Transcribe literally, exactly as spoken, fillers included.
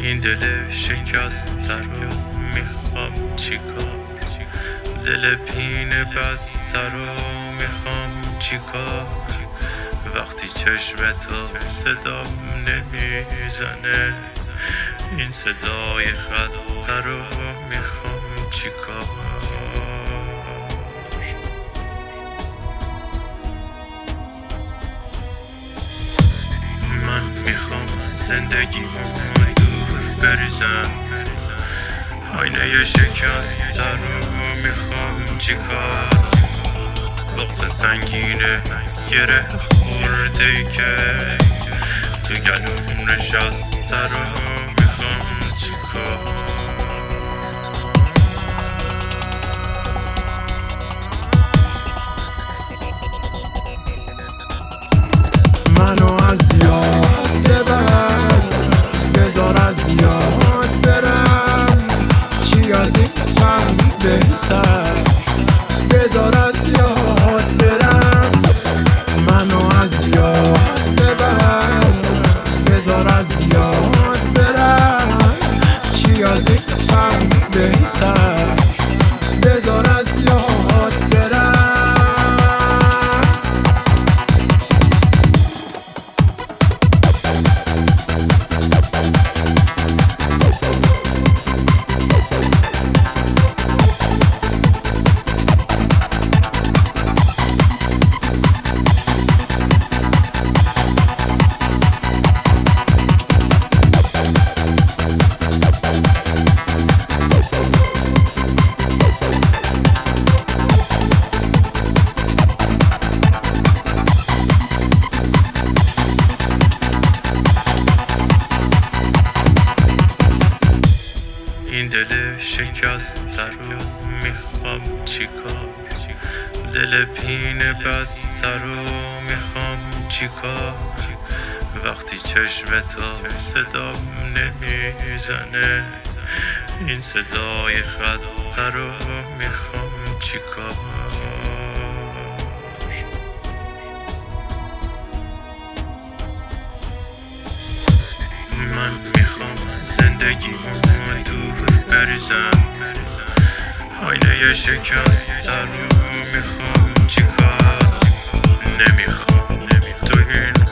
این دل شکسته رو میخوام چیکار، دل پینه بسته رو میخوام چیکار. وقتی چشم تو صدام نمیزنه، این صدای خسته رو میخوام چیکار. من میخوام زندگیمو دور بریزم، آینه شکسته رو میخوام چیکار. بغض سنگینه گره خورده ای که تو گلوم نشسته رو میخوام چیکار. منو از یاد ببر، بذار از یاد برم، چی از این غم بهتر، بذار از یاد برم. منو از یاد ببر، بذار از یاد برم، چی از این غم بهتر، بذار از یاد برم. این دل شکسته رو میخوام چیکار، دل پینه بسته رو میخوام چیکار. وقتی چشم تو صدام نمیزنه، این صدای خسته رو میخوام چیکار. من میخوام زندگیمو دور بریزم، آینه شکسته رو میخوام چیکار. نمیخوام تو این